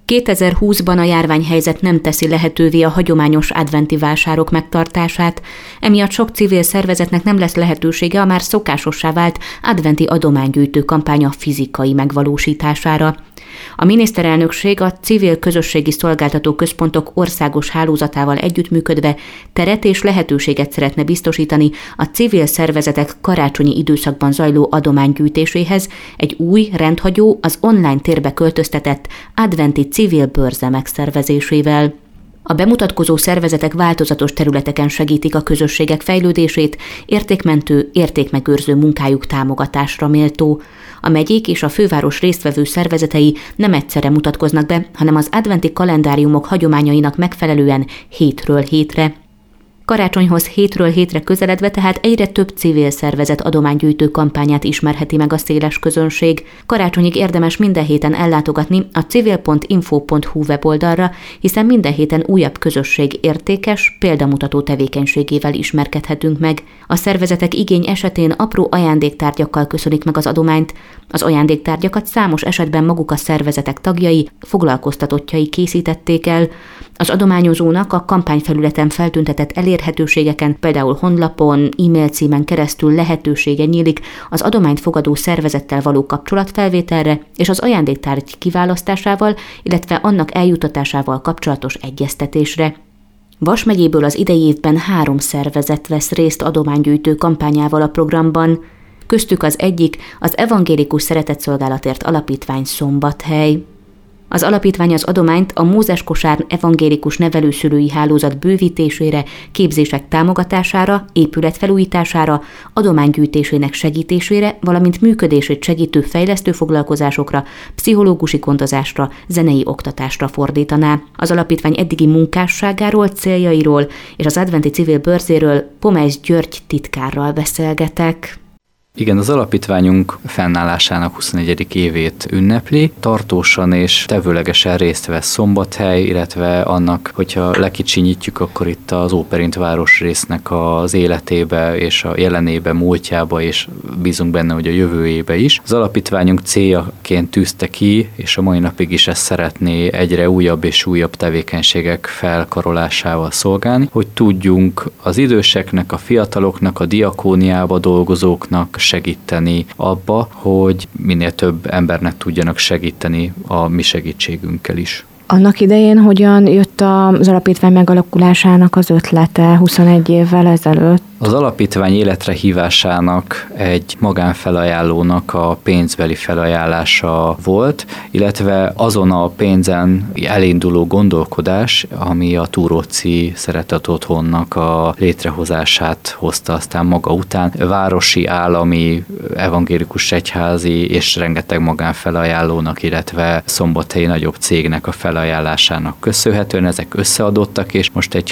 2020-ban a járványhelyzet nem teszi lehetővé a hagyományos adventi vásárok megtartását, emiatt sok civil szervezetnek nem lesz lehetősége a már szokásossá vált adventi adománygyűjtő kampánya fizikai megvalósítására. A miniszterelnökség a civil közösségi szolgáltató központok országos hálózatával együttműködve teret és lehetőséget szeretne biztosítani a civil szervezetek karácsonyi időszakban zajló adománygyűjtéséhez egy új, rendhagyó, az online térbe költöztetett adventi civil bőrze megszervezésével. A bemutatkozó szervezetek változatos területeken segítik a közösségek fejlődését, értékmentő, értékmegőrző munkájuk támogatásra méltó. A megyék és a főváros résztvevő szervezetei nem egyszerre mutatkoznak be, hanem az adventi kalendáriumok hagyományainak megfelelően hétről hétre. Karácsonyhoz hétről hétre közeledve tehát egyre több civil szervezet adománygyűjtő kampányát ismerheti meg a széles közönség. Karácsonyig érdemes minden héten ellátogatni a civil.info.hu weboldalra, hiszen minden héten újabb közösség értékes, példamutató tevékenységével ismerkedhetünk meg. A szervezetek igény esetén apró ajándéktárgyakkal köszönik meg az adományt. Az ajándéktárgyakat számos esetben maguk a szervezetek tagjai, foglalkoztatottjai készítették el. Az adományozónak a kampányfelületen feltüntetett elérhetőségeken, például honlapon, e-mail címen keresztül lehetősége nyílik az adományt fogadó szervezettel való kapcsolatfelvételre és az ajándéktárgy kiválasztásával, illetve annak eljutatásával kapcsolatos egyeztetésre. Vas megyéből az idei évben 3 szervezet vesz részt adománygyűjtő kampányával a programban. Köztük az egyik az Evangélikus Szeretetszolgálatért Alapítvány Szombathely. Az alapítvány az adományt a Mózeskosár evangélikus nevelőszülői hálózat bővítésére, képzések támogatására, épületfelújítására, adománygyűjtésének segítésére, valamint működését segítő fejlesztő foglalkozásokra, pszichológusi gondozásra, zenei oktatásra fordítaná. Az alapítvány eddigi munkásságáról, céljairól és az adventi civil bőrzéről Pomeis György titkárral beszélgetek. Igen, az alapítványunk fennállásának 21. évét ünnepli, tartósan és tevőlegesen részt vesz Szombathely, illetve annak, hogyha lekicsinyítjük, akkor itt az Óperint városrésznek az életébe és a jelenébe, múltjába, és bízunk benne, hogy a jövőjébe is. Az alapítványunk céljaként tűzte ki, és a mai napig is ezt szeretné egyre újabb és újabb tevékenységek felkarolásával szolgálni, hogy tudjunk az időseknek, a fiataloknak, a diakóniába dolgozóknak segíteni abba, hogy minél több embernek tudjanak segíteni a mi segítségünkkel is. Annak idején hogyan jött az alapítvány megalakulásának az ötlete 21 évvel ezelőtt? Az alapítvány életre hívásának egy magánfelajánlónak a pénzbeli felajánlása volt, illetve azon a pénzen elinduló gondolkodás, ami a Túróczi Szeretett Otthonnak a létrehozását hozta aztán maga után. Városi, állami, evangélikus egyházi és rengeteg magánfelajánlónak, illetve szombathelyi nagyobb cégnek a felajánlásának köszönhetően ezek összeadottak, és most egy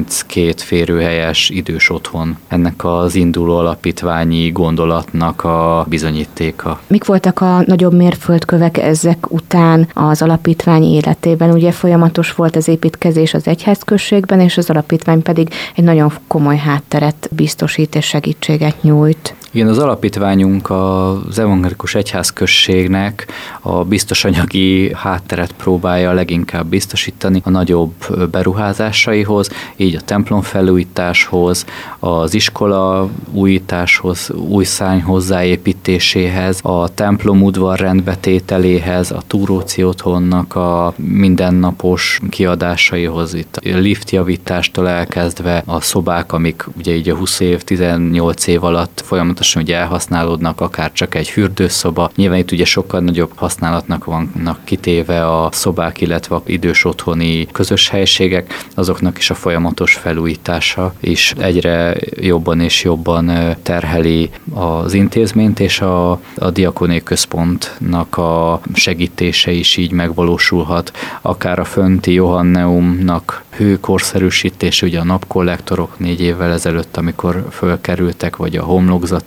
32 férőhelyes idős otthon ennek az induló alapítványi gondolatnak a bizonyítéka. Mik voltak a nagyobb mérföldkövek ezek után az alapítvány életében? Ugye folyamatos volt az építkezés az egyházközségben, és az alapítvány pedig egy nagyon komoly hátteret biztosít és segítséget nyújt. Igen, az alapítványunk az evangélikus egyházközségnek a biztos anyagi hátteret próbálja leginkább biztosítani a nagyobb beruházásaihoz, így a templom felújításhoz, az iskola újításhoz, új szárny hozzáépítéséhez, a templom udvar rendbetételéhez, a Túróczi otthonnak a mindennapos kiadásaihoz, itt a liftjavítástól elkezdve a szobák, amik ugye így a 20 év, 18 év alatt folyamatosan ugye elhasználódnak, akár csak egy fürdőszoba. Nyilván itt ugye sokkal nagyobb használatnak vannak kitéve a szobák, illetve a idős otthoni közös helységek, azoknak is a folyamatos felújítása is egyre jobban és jobban terheli az intézményt, és a diakóniai központnak a segítése is így megvalósulhat. Akár a fönti Johanneumnak hőkorszerűsítése, ugye a napkollektorok 4 évvel ezelőtt, amikor fölkerültek, vagy a homlokzati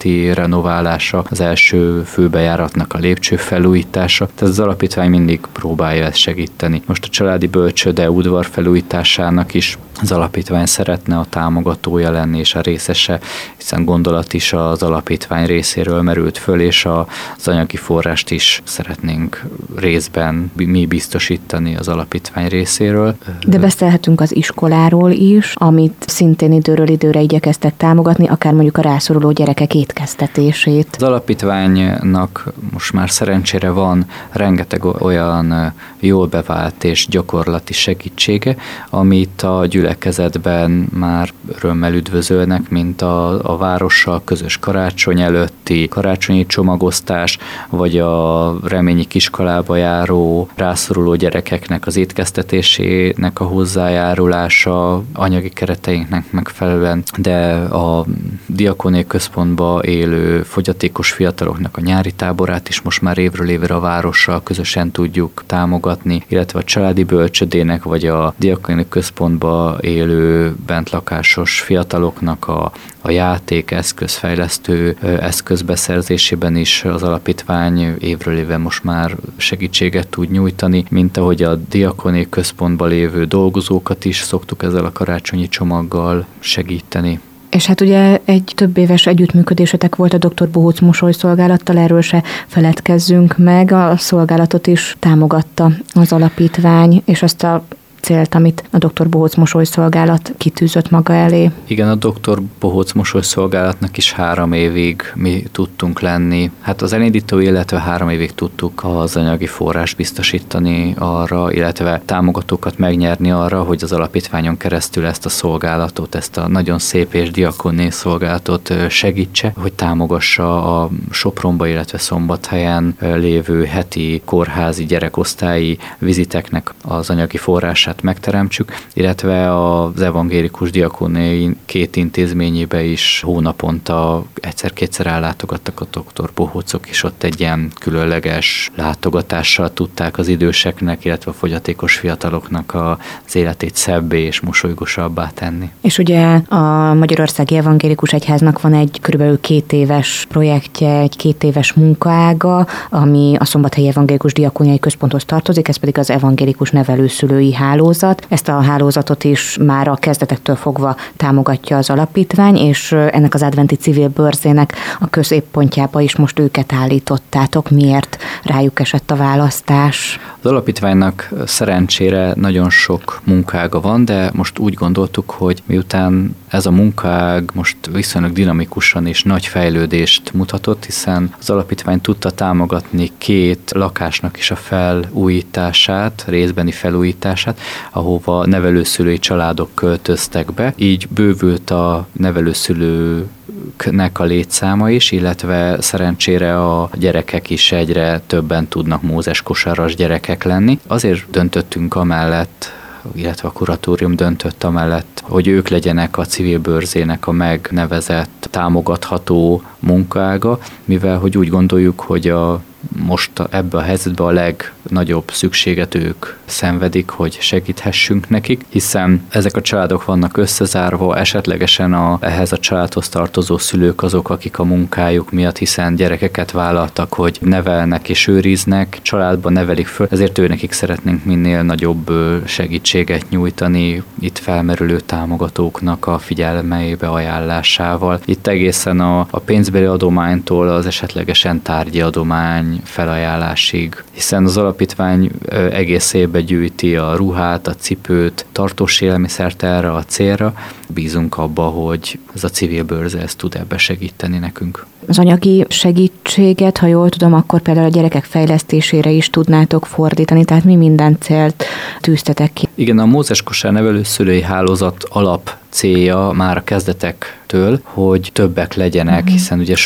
épületi renoválása, az első főbejáratnak a lépcső felújítása. Tehát az alapítvány mindig próbálja ezt segíteni. Most a családi bölcsőde udvar felújításának is az alapítvány szeretne a támogatója lenni és a részese, hiszen gondolat is az alapítvány részéről merült föl, és az anyagi forrást is szeretnénk részben mi biztosítani az alapítvány részéről. De beszélhetünk az iskoláról is, amit szintén időről időre igyekeztek támogatni, akár mondjuk a rászoruló gyerekek étkeztetését. Az alapítványnak most már szerencsére van rengeteg olyan jól bevált és gyakorlati segítsége, amit a gyülekezetben már örömmel üdvözölnek, mint a várossal közös karácsony előtti karácsonyi csomagosztás, vagy a Reményi kiskolába járó rászoruló gyerekeknek az étkeztetésének a hozzájárulása anyagi kereteinknek megfelelően, de a Diakóniai Központba élő fogyatékos fiataloknak a nyári táborát is most már évről évre a várossal közösen tudjuk támogatni, illetve a családi bölcsödének vagy a Diakóniai Központba élő bentlakásos fiataloknak a játékeszközfejlesztő eszközbeszerzésében is az alapítvány évről évre most már segítséget tud nyújtani, mint ahogy a Diakóniai Központban lévő dolgozókat is szoktuk ezzel a karácsonyi csomaggal segíteni. És hát ugye egy több éves együttműködésetek volt a Dr. Bohóc mosolyszolgálattal, erről se feledkezzünk meg, a szolgálatot is támogatta az alapítvány, és azt a célt, amit a Dr. Bohóc mosolyszolgálat kitűzött maga elé. Igen, a Dr. Bohóc mosolyszolgálatnak is 3 évig mi tudtunk lenni. Hát az elindító, illetve 3 évig tudtuk az anyagi forrás biztosítani arra, illetve támogatókat megnyerni arra, hogy az alapítványon keresztül ezt a szolgálatot, ezt a nagyon szép és diakóniai szolgálatot segítse, hogy támogassa a Sopronba, illetve Szombathelyen lévő heti kórházi gyerekosztályi viziteknek az anyagi forrását megteremtsük, illetve az evangélikus diakóniai 2 intézményébe is hónaponta egyszer-kétszer ellátogattak a Dr. Bohócok, és ott egy ilyen különleges látogatással tudták az időseknek, illetve a fogyatékos fiataloknak az életét szebbé és mosolygosabbá tenni. És ugye a Magyarországi Evangélikus Egyháznak van egy körülbelül 2 éves projektje, egy 2 éves munkaága, ami a Szombathelyi Evangélikus Diakóniai Központhoz tartozik, ez pedig az evangélikus nevelőszülői hálózat. Ezt a hálózatot is már a kezdetektől fogva támogatja az alapítvány, és ennek az adventi civil bőrzének a középpontjába is most őket állítottátok. Miért rájuk esett a választás? Az alapítványnak szerencsére nagyon sok munkága van, de most úgy gondoltuk, hogy miután ez a munkág most viszonylag dinamikusan és nagy fejlődést mutatott, hiszen az alapítvány tudta támogatni 2 lakásnak is a felújítását, részbeni felújítását, ahova nevelőszülői családok költöztek be. Így bővült a nevelőszülőknek a létszáma is, illetve szerencsére a gyerekek is egyre többen tudnak Mózes kosaras gyerekek lenni. Azért döntöttünk amellett, illetve a kuratórium döntött amellett, hogy ők legyenek a civil bőrzének a megnevezett támogatható munkága, mivel hogy úgy gondoljuk, hogy most ebbe a helyzetben a legnagyobb szükséget ők szenvedik, hogy segíthessünk nekik, hiszen ezek a családok vannak összezárva, esetlegesen ehhez a családhoz tartozó szülők azok, akik a munkájuk miatt, hiszen gyerekeket vállaltak, hogy nevelnek és őriznek, családban nevelik föl, ezért őnekik szeretnénk minél nagyobb segítséget nyújtani itt felmerülő támogatóknak a figyelmeibe ajánlásával. Itt egészen a pénzbeli adománytól az esetlegesen tárgyi adomány felajánlásig, hiszen az alapítvány egész évben gyűjti a ruhát, a cipőt, tartós élelmiszert erre a célra. Bízunk abba, hogy ez a civil bőrze ezt tud ebbe segíteni nekünk. Az anyagi segítséget, ha jól tudom, akkor például a gyerekek fejlesztésére is tudnátok fordítani, tehát mi minden célt tűztetek ki? Igen, a Mózes kosár nevelőszülői hálózat alap célja már a kezdetektől, hogy többek legyenek, hiszen ugye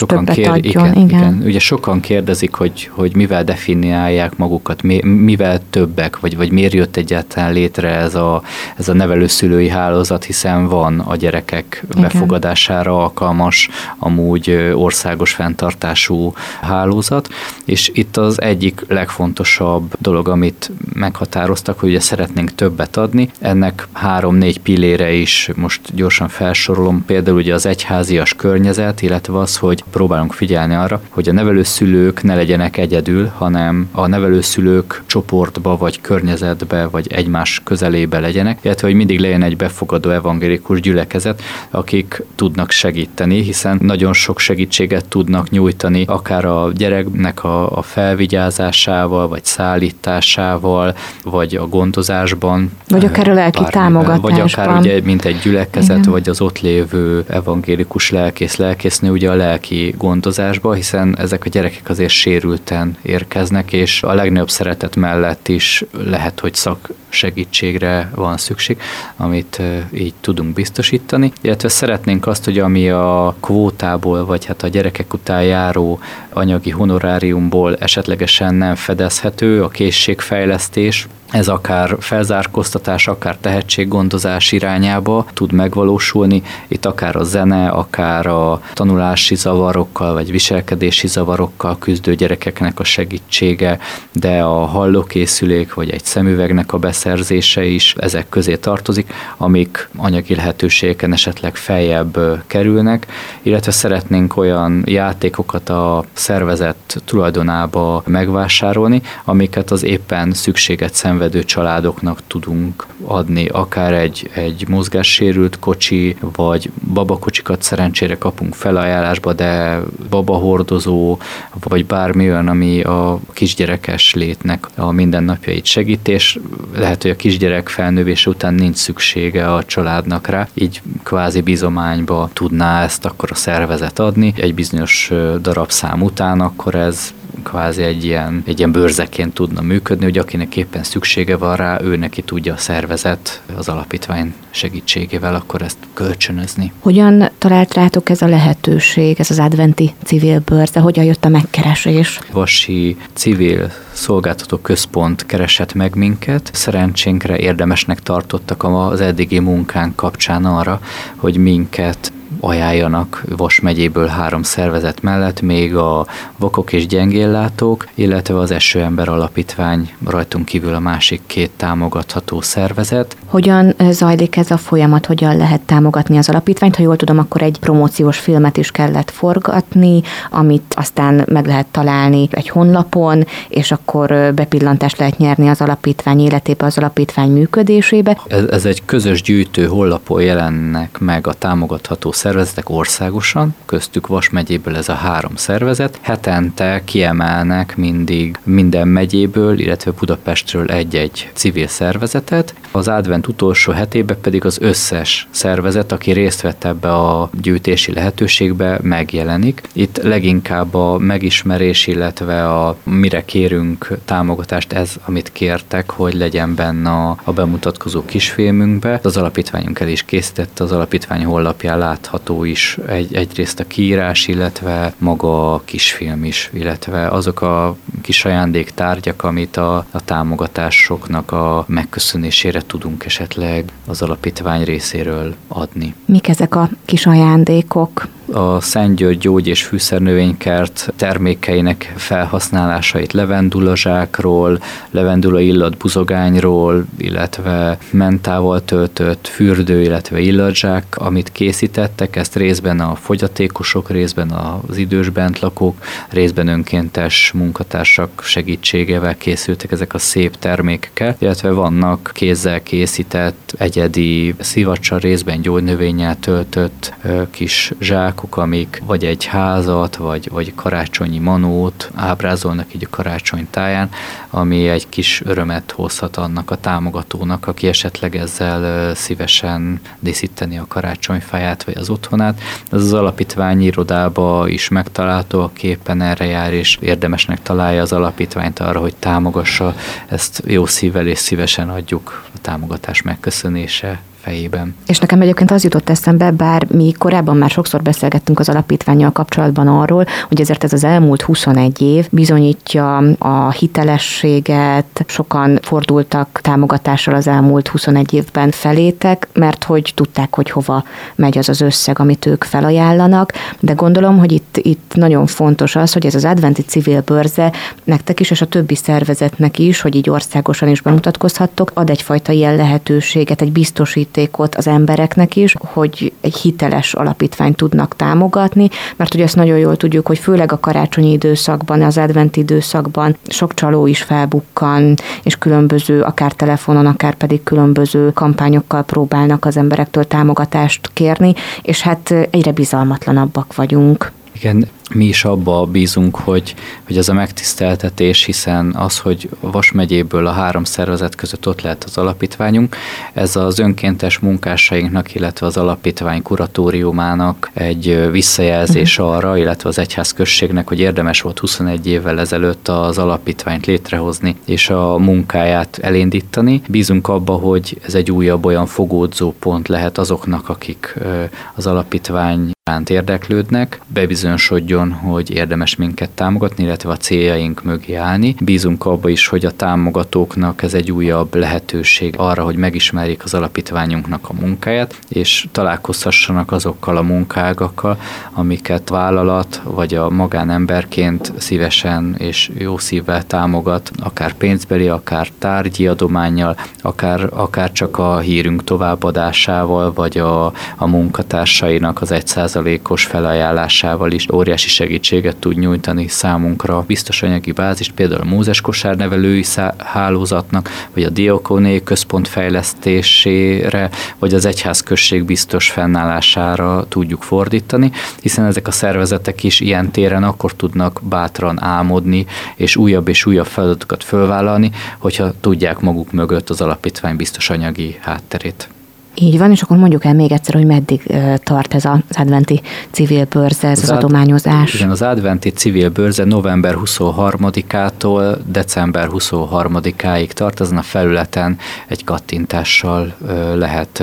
sokan kérdezik, hogy mivel definiálják magukat, mivel többek, vagy miért jött egyáltalán létre ez a nevelőszülői hálózat, hiszen van van a gyerekek befogadására alkalmas, amúgy országos fenntartású hálózat, és itt az egyik legfontosabb dolog, amit meghatároztak, hogy ugye szeretnénk többet adni. Ennek 3-4 pillére is most gyorsan felsorolom, például ugye az egyházias környezet, illetve az, hogy próbálunk figyelni arra, hogy a nevelőszülők ne legyenek egyedül, hanem a nevelőszülők csoportba, vagy környezetbe, vagy egymás közelébe legyenek, illetve hogy mindig legyen egy befogadó evangélikus gyülekezet, akik tudnak segíteni, hiszen nagyon sok segítséget tudnak nyújtani, akár a gyereknek a felvigyázásával, vagy szállításával, vagy a gondozásban. Vagy akár a lelki támogatásban. Vagy akár ugye, mint egy gyülekezet, igen, vagy az ott lévő evangélikus lelkésznő ugye a lelki gondozásba, hiszen ezek a gyerekek azért sérülten érkeznek, és a legnagyobb szeretet mellett is lehet, hogy szaksegítségre van szükség, amit így tudunk biztosítani. Illetve szeretnénk azt, hogy ami a kvótából, vagy hát a gyerekek után járó anyagi honoráriumból esetlegesen nem fedezhető, a készségfejlesztés, ez akár felzárkóztatás, akár tehetséggondozás irányába tud megvalósulni. Itt akár a zene, akár a tanulási zavarokkal, vagy viselkedési zavarokkal küzdő gyerekeknek a segítsége, de a hallókészülék, vagy egy szemüvegnek a beszerzése is ezek közé tartozik, amik anyagi lehetőségeken esetleg feljebb kerülnek, illetve szeretnénk olyan játékokat a szervezet tulajdonába megvásárolni, amiket az éppen szükséget szenvedő családoknak tudunk adni, akár egy mozgássérült kocsi, vagy babakocsikat szerencsére kapunk felajánlásba, de babahordozó, vagy bármi olyan, ami a kisgyerekes létnek a mindennapjait segítés. Lehet, hogy a kisgyerek felnővése után nincs szüksége a családnak rá, így kvázi bizományba tudná ezt akkor a szervezet adni. Egy bizonyos darabszám után akkor ez kvázi egy ilyen bőrzeként tudna működni, hogy akinek éppen szüksége van rá, ő neki tudja a szervezet az alapítvány segítségével akkor ezt kölcsönözni. Hogyan talált rátok ez a lehetőség, ez az adventi civil bőrze? Hogyan jött a megkeresés? Vasi Civil Szolgáltató Központ keresett meg minket. Szerencsénkre érdemesnek tartottak az eddigi munkánk kapcsán arra, hogy minket ajánljanak Vas megyéből 3 szervezet mellett, még a vakok és gyengéllátók, illetve az Esőember Alapítvány rajtunk kívül a másik 2 támogatható szervezet. Hogyan zajlik ez a folyamat, hogyan lehet támogatni az alapítványt? Ha jól tudom, akkor egy promóciós filmet is kellett forgatni, amit aztán meg lehet találni egy honlapon, és akkor bepillantást lehet nyerni az alapítvány életébe, az alapítvány működésébe. Ez egy közös gyűjtő honlapon jelennek meg a támogatható szervezetek országosan, köztük Vas megyéből ez a 3 szervezet. Hetente kiemelnek mindig minden megyéből, illetve Budapestről egy-egy civil szervezetet. Az advent utolsó hetében pedig az összes szervezet, aki részt vett ebbe a gyűjtési lehetőségbe, megjelenik. Itt leginkább a megismerés, illetve mire kérünk támogatást, ez, amit kértek, hogy legyen benne a bemutatkozó kisfilmünkbe. Az alapítványunk el is készítette, az alapítvány honlapján látható is egyrészt a kiírás, illetve maga a kisfilm is, illetve azok a kis ajándéktárgyak, amit a támogatásoknak a megköszönésére tudunk esetleg az alapítvány részéről adni. Mik ezek a kis ajándékok? A Szent György Gyógy- és Fűszernövénykert termékeinek felhasználásait levendulazsákról, levendula illat buzogányról, illetve mentával töltött fürdő, illetve illatzsák, amit készítettek, ezt részben a fogyatékosok, részben az idős bentlakók, részben önkéntes munkatársak segítségével készültek ezek a szép termékek, illetve vannak kézzel készített egyedi szivacsa, részben gyógynövénnyel töltött kis zsák, amik vagy egy házat, vagy karácsonyi manót ábrázolnak így a karácsony táján, ami egy kis örömet hozhat annak a támogatónak, aki esetleg ezzel szívesen díszíteni a karácsonyfáját, vagy az otthonát. Ez az alapítvány irodába is megtalálható, aki éppen erre jár, és érdemesnek találja az alapítványt arra, hogy támogassa, ezt jó szívvel és szívesen adjuk a támogatás megköszönése fejében. És nekem egyébként az jutott eszembe, bár mi korábban már sokszor beszélgettünk az alapítvánnyal kapcsolatban arról, hogy ezért ez az elmúlt 21 év bizonyítja a hitelességet, sokan fordultak támogatással az elmúlt 21 évben felétek, mert hogy tudták, hogy hova megy az az összeg, amit ők felajánlanak, de gondolom, hogy itt nagyon fontos az, hogy ez az adventi civil bőrze nektek is, és a többi szervezetnek is, hogy így országosan is bemutatkozhattok, ad egyfajta ilyen lehetőséget, egy biztosítékot az embereknek is, hogy egy hiteles alapítványt tudnak támogatni, mert ugye ezt nagyon jól tudjuk, hogy főleg a karácsonyi időszakban, az adventi időszakban sok csaló is felbukkan, és különböző, akár telefonon, akár pedig különböző kampányokkal próbálnak az emberektől támogatást kérni, és hát egyre bizalmatlanabbak vagyunk. Igen, mi is abba bízunk, hogy ez a megtiszteltetés, hiszen az, hogy Vas megyéből a 3 szervezet között ott lehet az alapítványunk, ez az önkéntes munkásainknak, illetve az alapítvány kuratóriumának egy visszajelzés arra, illetve az egyházközségnek, hogy érdemes volt 21 évvel ezelőtt az alapítványt létrehozni és a munkáját elindítani. Bízunk abba, hogy ez egy újabb olyan fogódzó pont lehet azoknak, akik az alapítvány iránt érdeklődnek, bebizonyosodjon, hogy érdemes minket támogatni, illetve a céljaink mögé állni. Bízunk abba is, hogy a támogatóknak ez egy újabb lehetőség arra, hogy megismerjék az alapítványunknak a munkáját, és találkozhassanak azokkal a munkágakkal, amiket vállalat vagy a magánemberként szívesen és jó szívvel támogat, akár pénzbeli, akár tárgyi adománnyal, akár csak a hírünk továbbadásával, vagy a munkatársainak az 1%-os felajánlásával is óriási segítséget tud nyújtani számunkra. Biztos anyagi bázist, például a Mózes kosárnevelői hálózatnak, vagy a Diakóniai Központ fejlesztésére, vagy az egyházközség biztos fennállására tudjuk fordítani, hiszen ezek a szervezetek is ilyen téren akkor tudnak bátran álmodni, és újabb feladatokat fölvállalni, hogyha tudják maguk mögött az alapítvány biztos anyagi hátterét. Így van, és akkor mondjuk el még egyszer, hogy meddig tart ez az adventi civil bőrze, ez az adományozás. Igen, az adventi civil bőrze november 23-ától december 23-áig tart, ezen a felületen egy kattintással lehet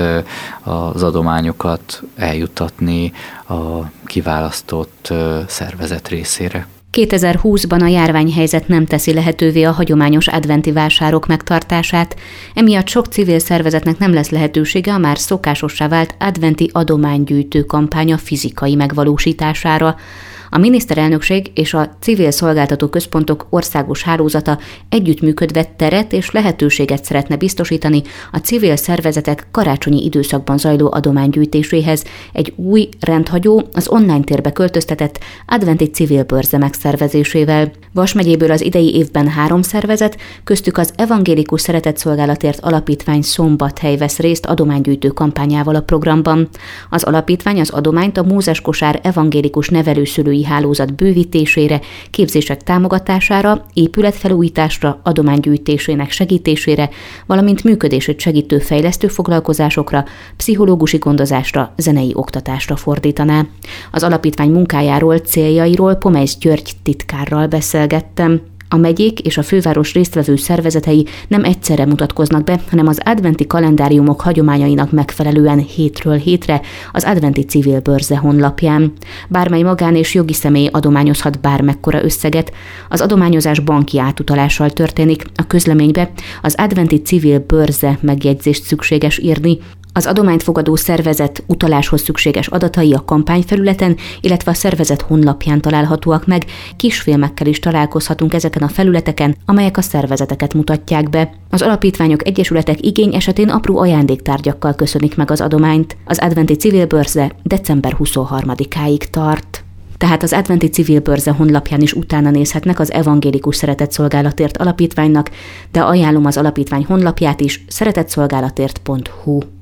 az adományokat eljutatni a kiválasztott szervezet részére. 2020-ban a járványhelyzet nem teszi lehetővé a hagyományos adventi vásárok megtartását, emiatt sok civil szervezetnek nem lesz lehetősége a már szokásossá vált adventi adománygyűjtő kampánya fizikai megvalósítására. A miniszterelnökség és a Civil Szolgáltató Központok országos hálózata együttműködve teret és lehetőséget szeretne biztosítani a civil szervezetek karácsonyi időszakban zajló adománygyűjtéséhez egy új, rendhagyó, az online térbe költöztetett adventi civil bőrze megszervezésével. Vas megyéből az idei évben 3 szervezet, köztük az Evangélikus Szeretetszolgálatért Alapítvány Szombathely vesz részt adománygyűjtő kampányával a programban. Az alapítvány az adományt a Mózes kosár evangélikus nevelőszülői hálózat bővítésére, képzések támogatására, épületfelújításra, adománygyűjtésének segítésére, valamint működését segítő fejlesztő foglalkozásokra, pszichológusi gondozásra, zenei oktatásra fordítaná. Az alapítvány munkájáról, céljairól Pomeisz György titkárral beszélgettem. A megyék és a főváros résztvevő szervezetei nem egyszerre mutatkoznak be, hanem az adventi kalendáriumok hagyományainak megfelelően hétről hétre az adventi civil bőrze honlapján. Bármely magán és jogi személy adományozhat bármekkora összeget. Az adományozás banki átutalással történik. A közleménybe az adventi civil bőrze megjegyzést szükséges írni. Az adományt fogadó szervezet utaláshoz szükséges adatai a kampányfelületen, illetve a szervezet honlapján találhatóak meg. Kisfilmekkel is találkozhatunk ezeken a felületeken, amelyek a szervezeteket mutatják be. Az alapítványok, egyesületek igény esetén apró ajándéktárgyakkal köszönik meg az adományt. Az adventi civil bőrze december 23-áig tart. Tehát az adventi civil bőrze honlapján is utána nézhetnek az Evangélikus Szeretetszolgálatért Alapítványnak, de ajánlom az alapítvány honlapját is, szeretetszolgálatért.hu.